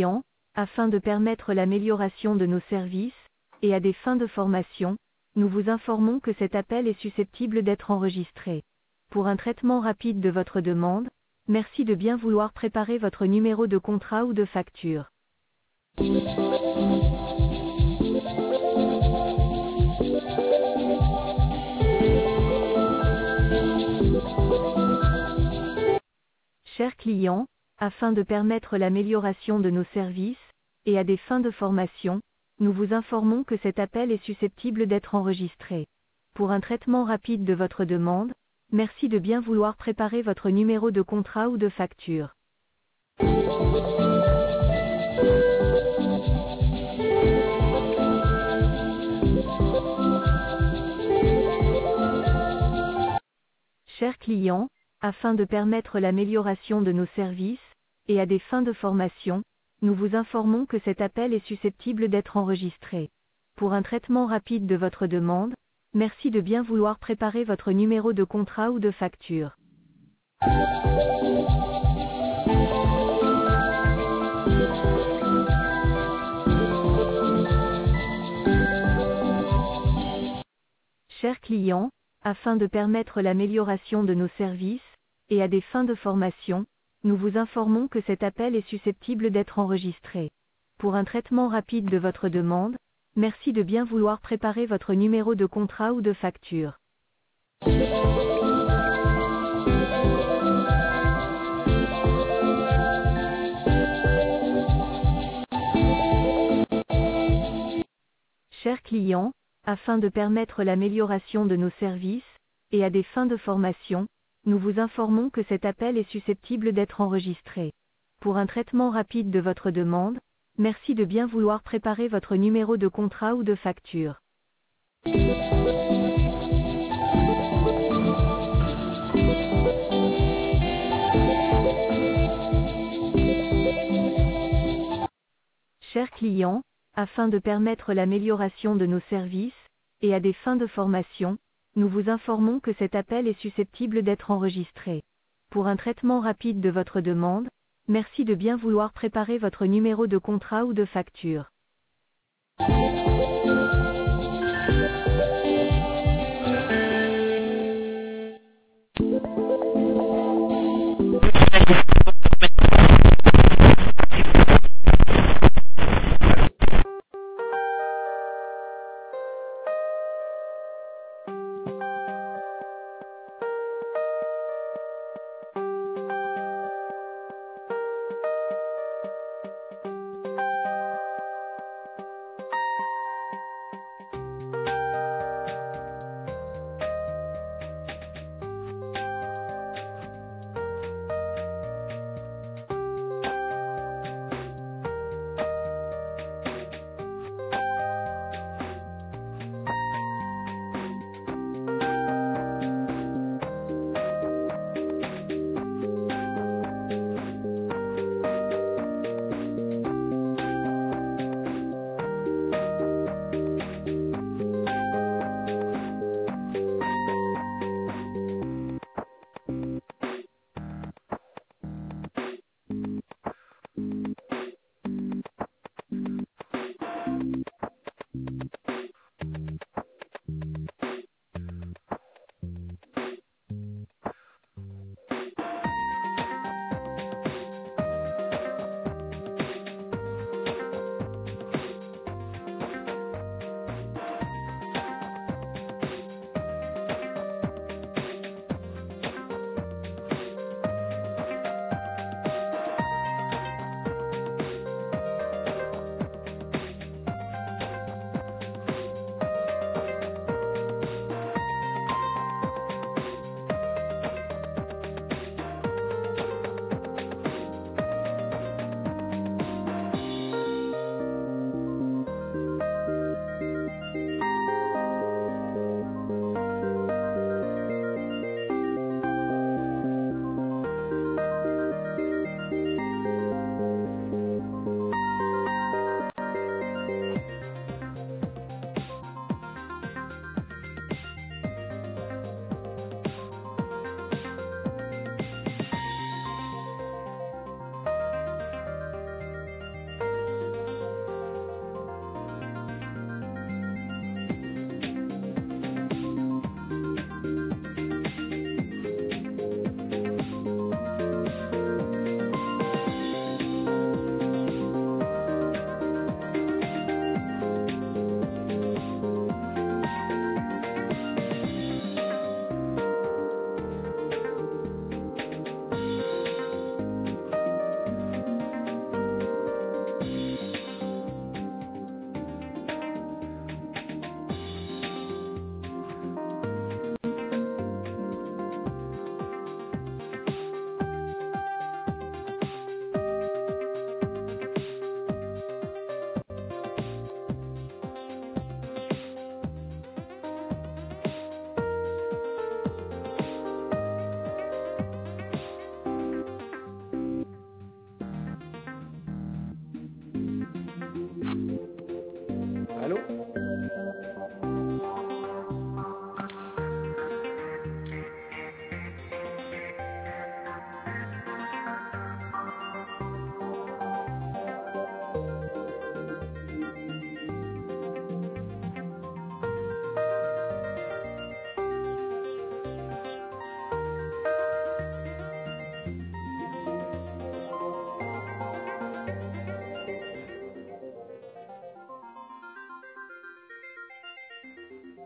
client, afin de permettre l'amélioration de nos services, et à des fins de formation, nous vous informons que cet appel est susceptible d'être enregistré. Pour un traitement rapide de votre demande, merci de bien vouloir préparer votre numéro de contrat ou de facture. Chers clients, afin de permettre l'amélioration de nos services, et à des fins de formation, nous vous informons que cet appel est susceptible d'être enregistré. Pour un traitement rapide de votre demande, merci de bien vouloir préparer votre numéro de contrat ou de facture. Chers clients, afin de permettre l'amélioration de nos services, et à des fins de formation, nous vous informons que cet appel est susceptible d'être enregistré. Pour un traitement rapide de votre demande, merci de bien vouloir préparer votre numéro de contrat ou de facture. Chers clients, afin de permettre l'amélioration de nos services, et à des fins de formation, nous vous informons que cet appel est susceptible d'être enregistré. Pour un traitement rapide de votre demande, merci de bien vouloir préparer votre numéro de contrat ou de facture. Chers clients, afin de permettre l'amélioration de nos services, et à des fins de formation, nous vous informons que cet appel est susceptible d'être enregistré. Pour un traitement rapide de votre demande, merci de bien vouloir préparer votre numéro de contrat ou de facture. Chers clients, afin de permettre l'amélioration de nos services, et à des fins de formation, nous vous informons que cet appel est susceptible d'être enregistré. Pour un traitement rapide de votre demande, merci de bien vouloir préparer votre numéro de contrat ou de facture.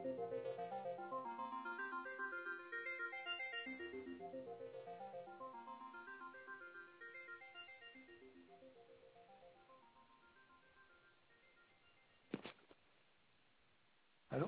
Allô?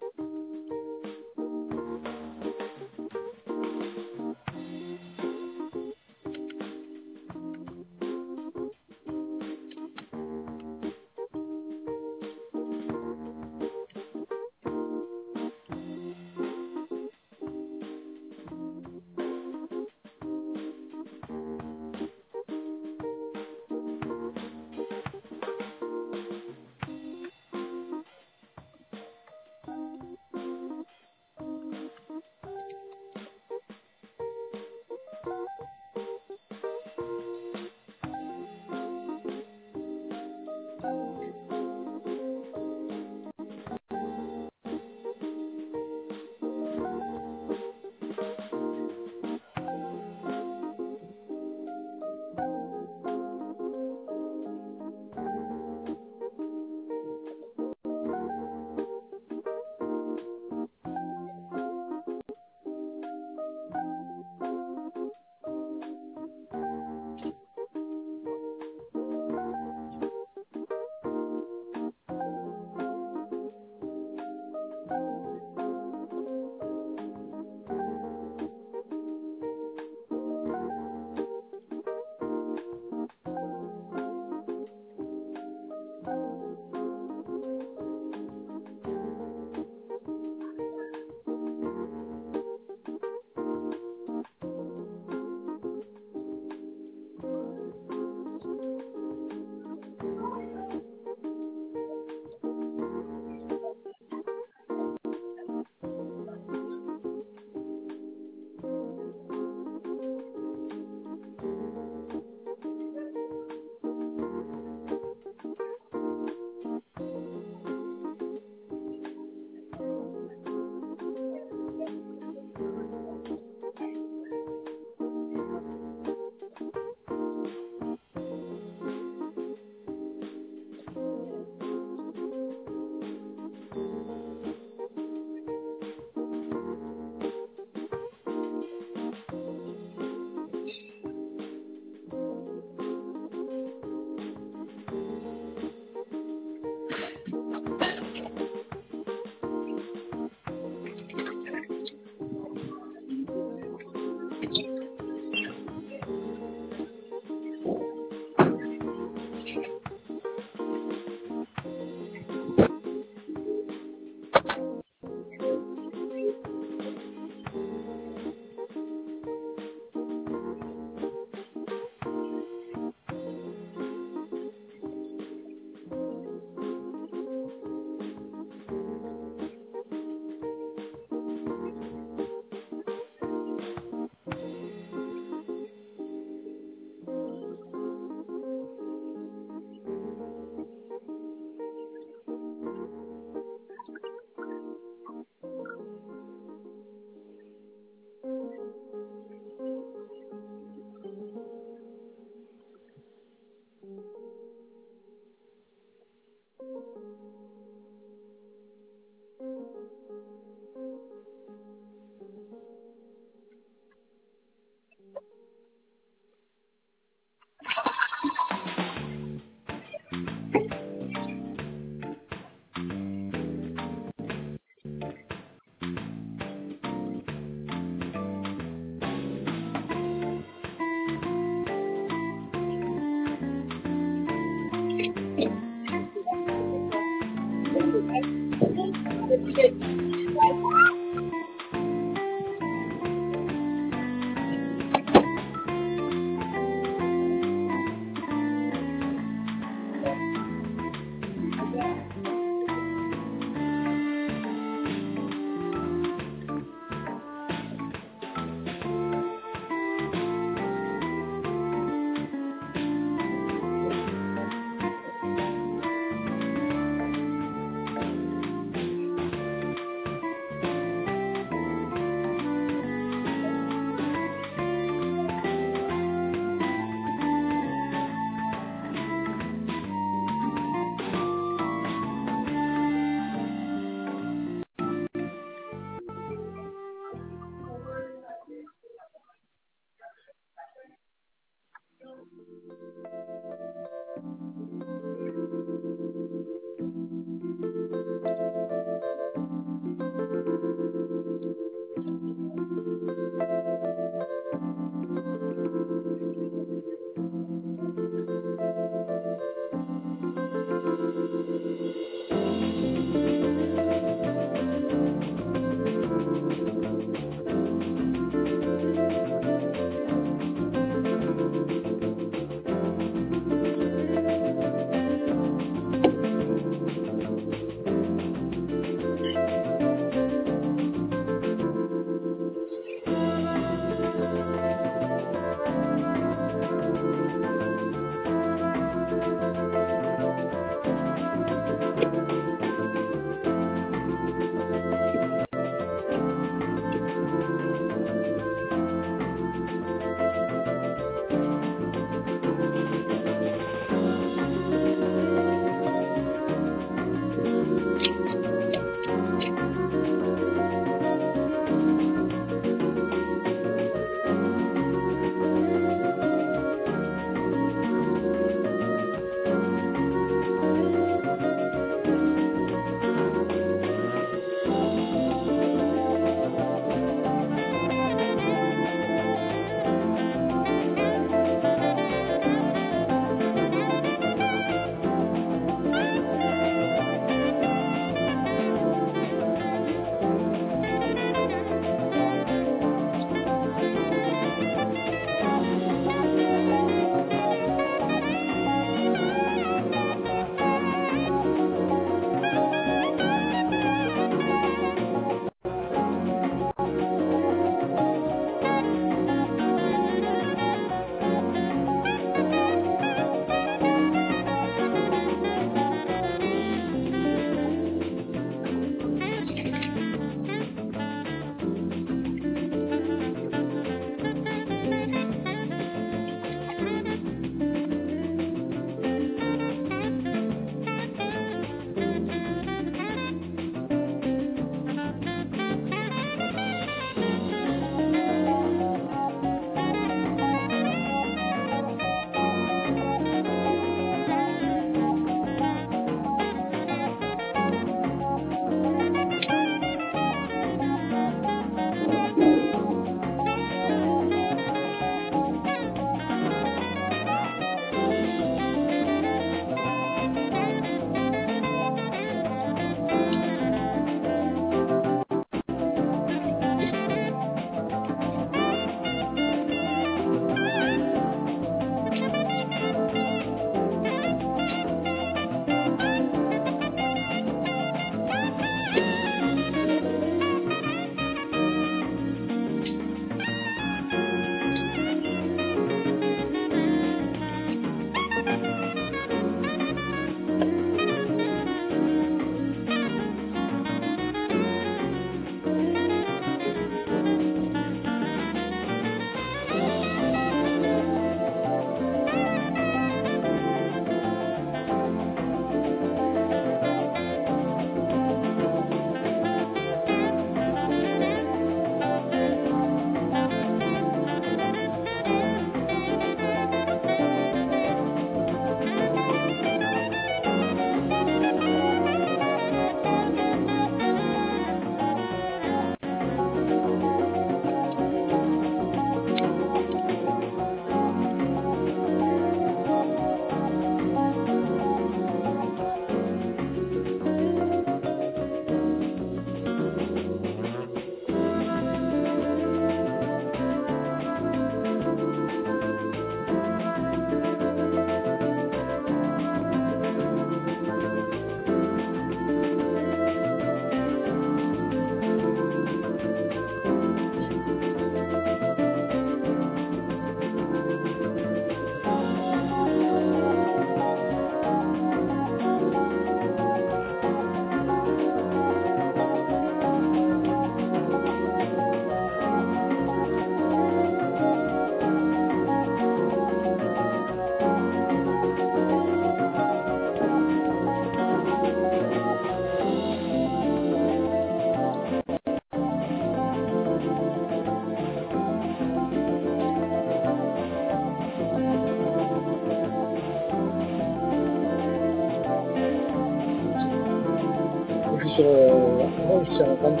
moi, je suis en train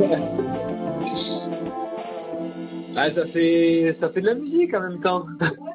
de... Ah, ça fait de la musique en même temps.